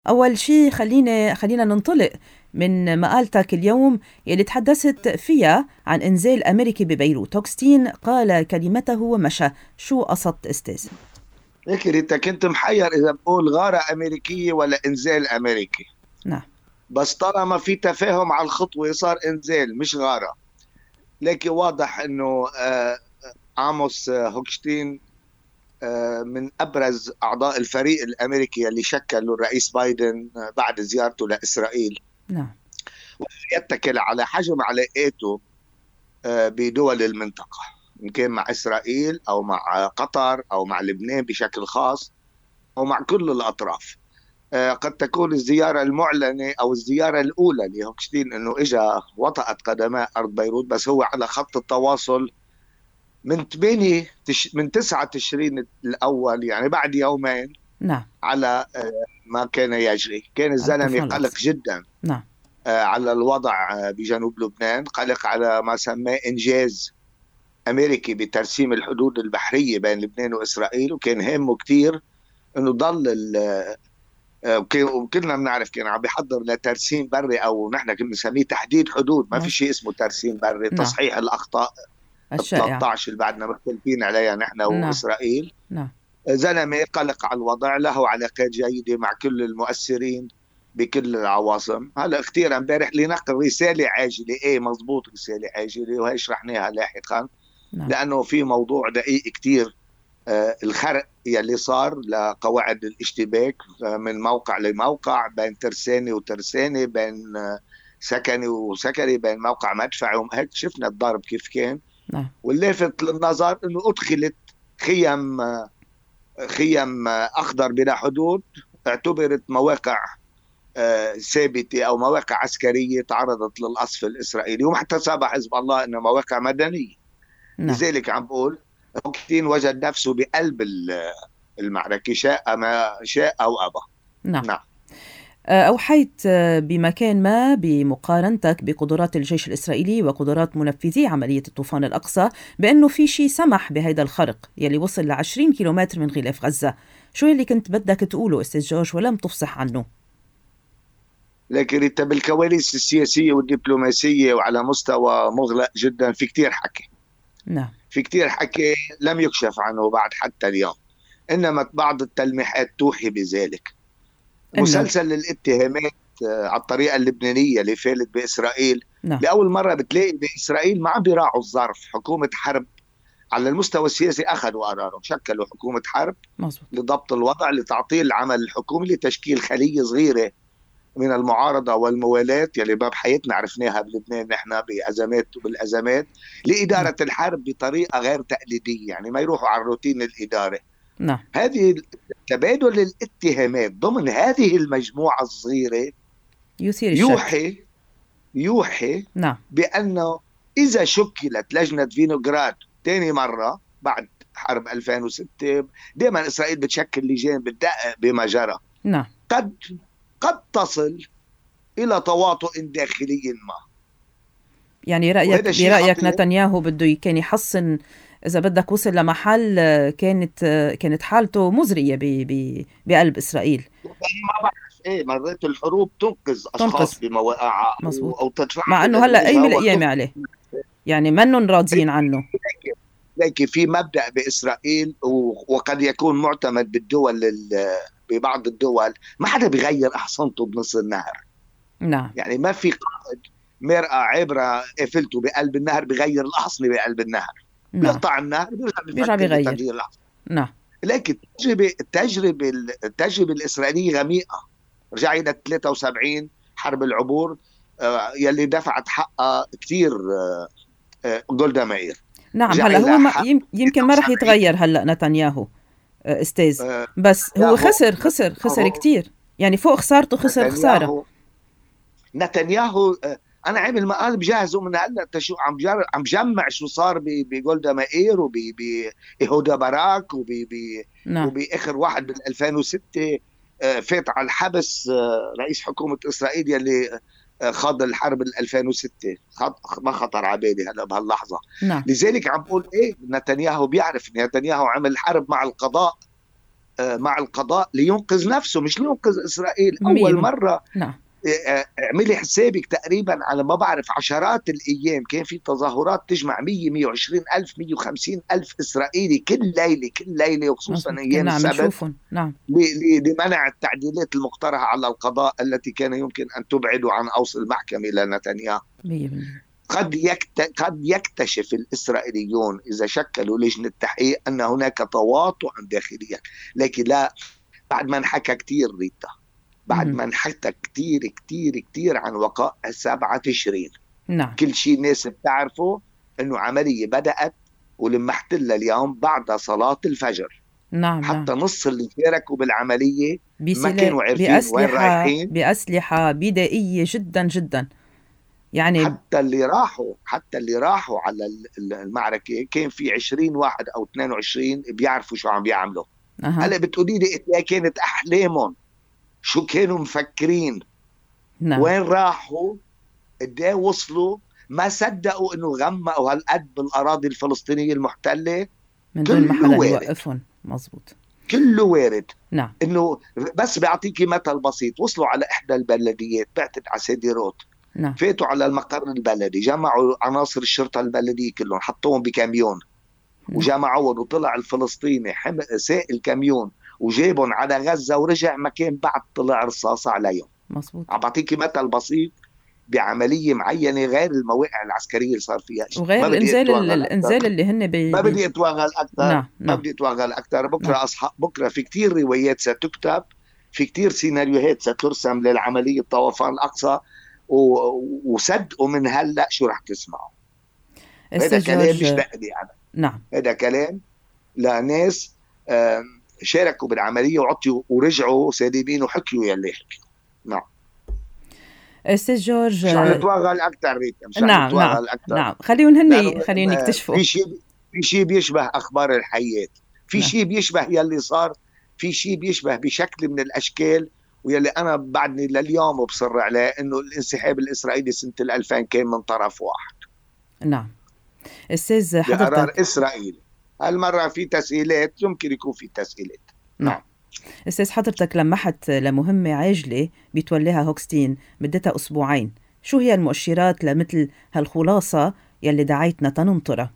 أول شيء خلينا ننطلق من مقالتك اليوم يلي تحدثت فيها عن إنزال أمريكي ببيروت. هوكستين قال كلمته ومشى. شو قصدت أستاذ؟ هيك انت كنت محير اذا بقول غارة امريكية ولا انزال امريكي. نعم. بس طالما في تفاهم على الخطوة صار انزال مش غارة. لكن واضح انه عاموس هوكشتين من ابرز اعضاء الفريق الامريكي اللي شكله الرئيس بايدن بعد زيارته لاسرائيل، نعم. يتكل على حجم علاقاته بدول المنطقة، إن كان مع إسرائيل أو مع قطر أو مع لبنان بشكل خاص أو مع كل الأطراف. قد تكون الزيارة المعلنة أو الزيارة الأولى لهوكشتين أنه إجا وطأت قدماء أرض بيروت، بس هو على خط التواصل من 9 تشرين الأول، يعني بعد يومين. نعم. على ما كان يجري، كان الزلمة قلق جدا. نعم. على الوضع بجنوب لبنان، قلق على ما سماه إنجاز أمريكي بترسيم الحدود البحرية بين لبنان وإسرائيل، وكان هامه كتير أنه ضل وكلنا بنعرف كان عم بيحضر لترسيم بري، أو نحن كنا نسميه تحديد حدود، ما في شيء اسمه ترسيم بري. نعم. تصحيح الأخطاء الشائعة 13 اللي بعدنا مختلفين عليها نحن نعم. وإسرائيل. نعم. زلمة قلق على الوضع، له علاقات جيدة مع كل المؤثرين بكل العواصم. هلا اختير امبارح لنقل رسالة عاجلة، مزبوط، رسالة عاجلة، وهي شرحناها لاحقا. نعم. لأنه في موضوع دقيق كتير، الخرق يلي صار لقواعد الاشتباك من موقع لموقع، بين ترسانة وترسانة، بين سكني وسكني، بين موقع مدفعي، هيك شفنا الضرب كيف كان. نعم. واللافت للنظر انه ادخلت خيم اخضر بلا حدود، اعتبرت مواقع ثابتة او مواقع عسكرية تعرضت للقصف الاسرائيلي، وحتى سابع حزب الله انها مواقع مدنية. نعم. لذلك عم بقول هوكتين وجد نفسه بقلب المعركة، شاء ما شاء أو أبى. نعم. نعم. أوحيت بمكان ما بمقارنتك بقدرات الجيش الإسرائيلي وقدرات منفذي عملية الطوفان الأقصى بأنه في شيء سمح بهذا الخرق يلي وصل ل20 كيلومتر من غلاف غزة. شو اللي كنت بدك تقوله أستاذ جورج ولم تفصح عنه؟ لكن انت بالكواليس السياسية والدبلوماسية وعلى مستوى مغلق جدا في كتير حكي. نعم. في كتير حكي لم يكشف عنه بعد حتى اليوم، إنما بعض التلميحات توحي بذلك. إنه مسلسل الاتهامات على الطريقة اللبنانية اللي فالت بإسرائيل. نعم. لأول مرة بتلاقي بإسرائيل ما عم بيراعوا الظرف. حكومة حرب على المستوى السياسي أخذوا قرارهم، شكلوا حكومة حرب مزبوط. لضبط الوضع، لتعطيل العمل الحكومي، لتشكيل خلية صغيرة من المعارضة والموالاة يلي باب حياتنا عرفناها بلبنان نحن بأزمات وبالأزمات، نعم. لإدارة الحرب بطريقة غير تقليدية، يعني ما يروحوا على الروتين الإداري. نعم. هذه تبادل الاتهامات ضمن هذه المجموعة الصغيرة يثير الشك. يوحي نعم. بأنه إذا شكلت لجنة فينوغراد ثاني مرة بعد حرب 2006، دائما إسرائيل بتشكل لجان بتدقق بما جرى، نعم. قد تصل إلى تواطؤ داخلي ما. يعني برأيك نتنياهو بده كان يحصن، إذا بدك وصل لمحل كانت حالته مزرية بقلب إسرائيل. ما بعرف مرات الحروب تنقذ أشخاص بمواقعها مزبوط. أو تدفع مع أنه هلأ أيم الأيام عليه، يعني منن راضيين عنه. لكن في مبدأ بإسرائيل وقد يكون معتمد ببعض الدول، ما حدا بيغير أحصنته بنص النهر. نعم. يعني ما في قائد مرأة عبرة قفلته بقلب النهر بيغير الأحصنة بقلب النهر. نعم. بيقطع النهر بيرجع بيغير الأحصنة. نعم. لكن التجربة الإسرائيلية غميقة. رجعنا 73 حرب العبور يلي دفعت حقها كتير جولدا مائير. نعم. هلا هو يمكن ما رح يتغير هلا نتنياهو استاذ، بس هو خسر كتير، يعني فوق خسارته خسارة. نتنياهو انا عامل مقال بجهزه من هلا، شو عم جمع شو صار بجولدا مائير وبإيهودا باراك نعم. وبآخر واحد بال 2006 فات على الحبس رئيس حكومة إسرائيل يلي خاض الحرب 2006. ما خطر على بالي هلا بهاللحظة. نعم. لذلك عم بقول نتنياهو بيعرف. نتنياهو عمل حرب مع القضاء مع القضاء لينقذ نفسه مش لينقذ إسرائيل. أول 100%. مرة نعم. اعملي حسابك تقريبا على ما بعرف عشرات الأيام كان في تظاهرات تجمع 100 120 ألف 150 ألف إسرائيلي كل ليلة كل ليلة، وخصوصا مزبوط، أيام كنا عم السبت، نشوفهم. نعم. لمنع التعديلات المقترحة على القضاء التي كان يمكن أن تبعده عن أوصى المحكمة لنتنياهو. 100%. قد يكتشف الإسرائيليون إذا شكلوا لجنة تحقيق أن هناك تواطؤا داخليا، لكن لا، بعد ما انحكى كتير ريتا، بعد ما انحكى كتير كتير كتير عن وقائع 7 تشرين. نعم. كل شيء الناس بتعرفه أنه عملية بدأت ولما احتل اليوم بعد صلاة الفجر. نعم. حتى نعم. نص اللي شاركوا بالعملية ما كانوا عارفين وين رايحين. بأسلحة بدائية جدا جدا. يعني حتى اللي راحوا على المعركة كان في 20 واحد أو 22 بيعرفوا شو عم بيعملوا. هلا بتقولي لي إيه كانت أحلامهم؟ شو كانوا مفكرين؟ نعم. وين راحوا؟ قديه وصلوا؟ ما صدقوا إنه غمقوا هالقد بالأراضي الفلسطينية المحتلة من دون ما حدا يوقفهم. مزبوط. كله وارد. نعم. إنه بس بعطيكي مثل بسيط، وصلوا على إحدى البلديات بعتت على سديروت. نعم. فاتوا على المقر البلدي، جمعوا عناصر الشرطة البلدية كلهم، حطوهم بكاميون وجمعوهم، وطلع الفلسطيني ساق الكاميون وجابهم على غزة ورجع مكان بعد طلع رصاصة عليهم. مظبوط. عم بعطيكي مثل بسيط بعملية معينة غير المواقع العسكرية اللي صار فيها شيء. وغير الانزال اللي هن ما بدي اتوغل اكثر. نعم. ما بدي اتوغل اكثر. بكره نعم. بكره في كتير روايات ستكتب، في كتير سيناريوهات سترسم للعملية طوفان الأقصى، وصدقوا من هلا شو رح تسمعوا. هذا كلام مش لألي أنا. نعم. هذا كلام لناس شاركوا بالعملية وعطيوا ورجعوا سالمين وحكيوا يلي حكيوا. نعم. أستاذ جورج، مش رح نتوغل أكثر ريتا، مش رح نتوغل أكثر. نعم. خليهم يكتشفوا. في شيء بيشبه أخبار الحياة، في شيء بيشبه يلي صار، في شيء بيشبه بشكل من الأشكال، ويلي أنا بعدني لليوم بصر عليه إنه الانسحاب الإسرائيلي سنة 2000 كان من طرف واحد. نعم. أستاذ حضرتك، بقرار إسرائيلي. هالمرة في تسهيلات، يمكن يكون في تسهيلات. نعم. أستاذ حضرتك لمحت لمهمة عاجلة بيتولاها هوكستين مدتها أسبوعين، شو هي المؤشرات لمثل هالخلاصة يلي دعيتنا تننطرها؟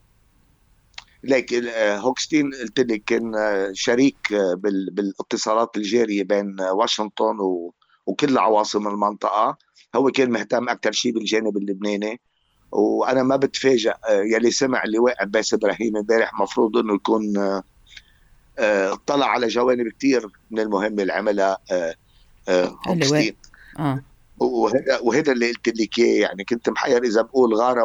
لكن هوكستين قلت لك كان شريك بالاتصالات الجارية بين واشنطن وكل عواصم المنطقة. هو كان مهتم أكثر شيء بالجانب اللبناني، وأنا ما بتفاجأ يلي سمع اللواء عباس إبراهيم امبارح مفروض إنه يكون اطلع على جوانب كتير من المهمة اللي عملها هوكستين. وهذا اللي قلت لك اياه. يعني كنت محير إذا بقول غارة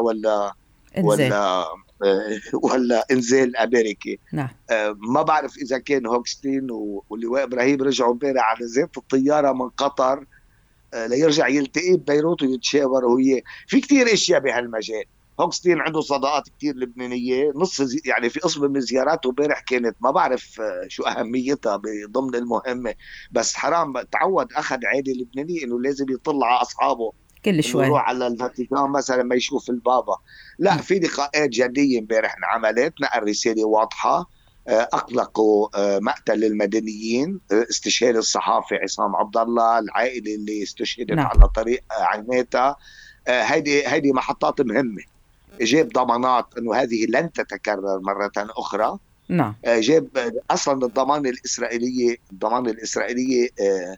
ولا انزال امريكي. نعم. ما بعرف اذا كان هوكستين واللواء ابراهيم رجعوا امبارح على ذات الطياره من قطر ليرجع يلتقي ببيروت ويتشاور وياه في كتير اشياء بهالمجال. هوكستين عنده صداقات كتير لبنانيه، يعني في قسم من زياراته امبارح كانت ما بعرف شو اهميتها ضمن المهمه، بس حرام تعود اخذ عادي لبناني انه لازم يطلع على اصحابه كل شوي، يروح على الفاتيكان مثلا ما يشوف البابا. لا، في لقاءات جديه امبارح انعملت، نقل رساله واضحه. اطلقوا مقتل المدنيين، استشهاد الصحافي عصام عبد الله، العائله اللي استشهدت نعم. على طريق عيناتها. هيدي محطات مهمه. جاب ضمانات انه هذه لن تتكرر مره اخرى. نعم. جاب اصلا الضمان الاسرائيليه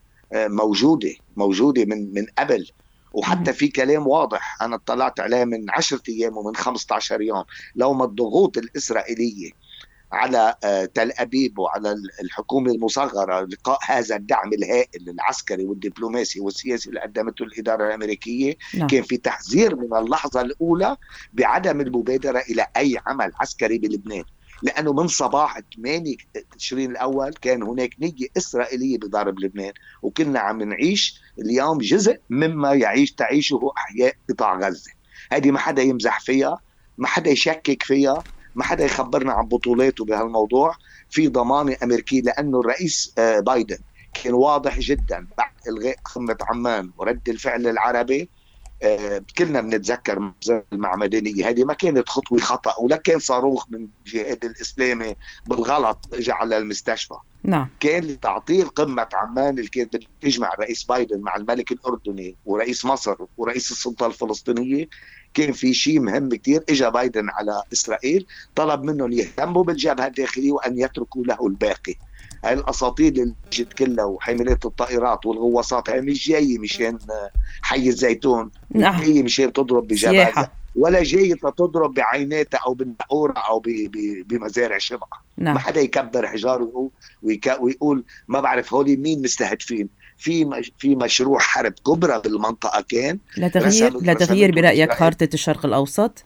موجوده من قبل، وحتى في كلام واضح انا اطلعت عليه من 10 ايام ومن 15 يوم. لو ما الضغوط الاسرائيليه على تل أبيب وعلى الحكومة المصغرة لقاء هذا الدعم الهائل العسكري والدبلوماسي والسياسي اللي قدمته الإدارة الأمركية، كان في تحذير من اللحظة الأولى بعدم المبادرة إلى أي عمل عسكري بلبنان، لأنه من صباح 8 تشرين الأول كان هناك نية إسرائيلية بضرب لبنان، وكنا عم نعيش اليوم جزء مما تعيشه أحياء قطاع غزة. هذه ما حدا يمزح فيها، ما حدا يشكك فيها، ما حدا يخبرنا عن بطولاته بهالموضوع. في ضمانة أمريكية، لأنه الرئيس بايدن كان واضح جدا بعد إلغاء قمة عمان ورد الفعل العربي كلنا بنتذكر مأزق المعمدانية، هذه ما كانت خطوة خطأ، ولا كان صاروخ من الجهاد الإسلامي بالغلط اجى على المستشفى. نعم. كان لتعطيل قمة عمان اللي كانت تجمع الرئيس بايدن مع الملك الأردني ورئيس مصر ورئيس السلطة الفلسطينية، كان في شيء مهم كتير. اجى بايدن على إسرائيل، طلب منهم يهتموا بالجبهة الداخلية وأن يتركوا له الباقي. هاي الأساطيل اللي جت كلها وحملات الطائرات والغواصات، هاي مش جاية مشان حي الزيتون، مش نعم. جاية مشان تضرب بجبهة، سياحة. ولا جاي تضرب بعيناتها او بالنقوره او بمزارع شبع. ما نعم. حدا يكبر حجار ويقول ما بعرف هولي مين مستهدفين. في مشروع حرب كبرى بالمنطقه كان لا تغيير رسمته برأيك اسرائيل. خارطة الشرق الأوسط؟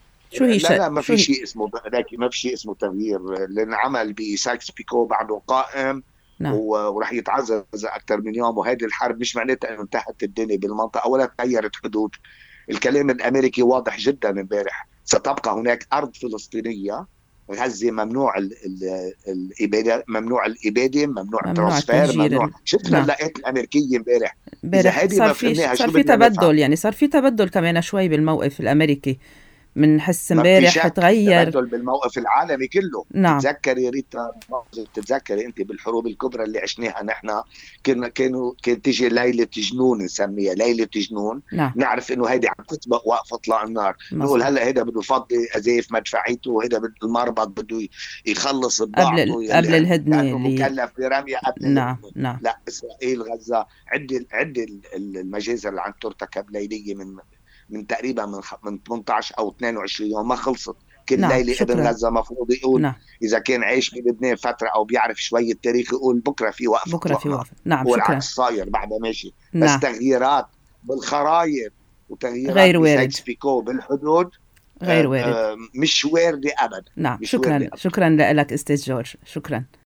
لا ما شو في هي؟ شيء اسمه ما في شيء اسمه تغيير، لان عمل بسايكس بيكو بعده قائم نعم. وراح يتعزز اكثر من يوم. وهذه الحرب مش معناتها انه انتهت الدنيا بالمنطقه ولا تغيرت حدود. الكلام الامريكي واضح جدا امبارح، ستبقى هناك ارض فلسطينيه. غزه ممنوع الاباده، ممنوع ممنوع الترانسفير، التهجير. ممنوع. شفت نعم. هاللاقات الامريكيه امبارح؟ اذا امبارح هذه ما فهمناها صار شو في بدنا نفهم؟ تبدل، يعني صار في تبدل كمان شوي بالموقف الأمريكي، منحس ما في امبارح شك تغير. تبدل بالموقف العالمي كله. نعم. تتذكري ريتا، تتذكري انت بالحروب الكبرى اللي عشناها نحن، كانت تيجي ليله جنون، نسميها ليله جنون. نعم. نعرف انه هيدي عم تسبق وقف اطلاق النار، نقول مظبوط. هلا هيدا بده يفضي ازايف مدفعيته، وهيدا المربط بده يخلص بضاعته قبل يلي الهدنة كانه اللي. مكلف برميه قبل نعم. الهجوم. نعم. لا، اسرائيل غزه عد المجازر اللي عم ترتكب ليليه من تقريبا من 18 او 22 يوم ما خلصت. كل نعم. ليله ابن شكرا. غزه مفروض يقول، نعم. اذا كان عايش بلبنان فتره او بيعرف شويه تاريخ، يقول بكره في وقف بكرة اطلاق في نار. وقفة. نعم. شكرا. والعكس صاير بعدها ماشي. بس نعم. تغييرات بالخرايط وتغييرات غير وارد. بسايكس بيكو بالحدود غير وارد. مش واردة أبدا، نعم. مش شكرا، واردة أبدا. شكرا لك أستاذ جورج، شكرا.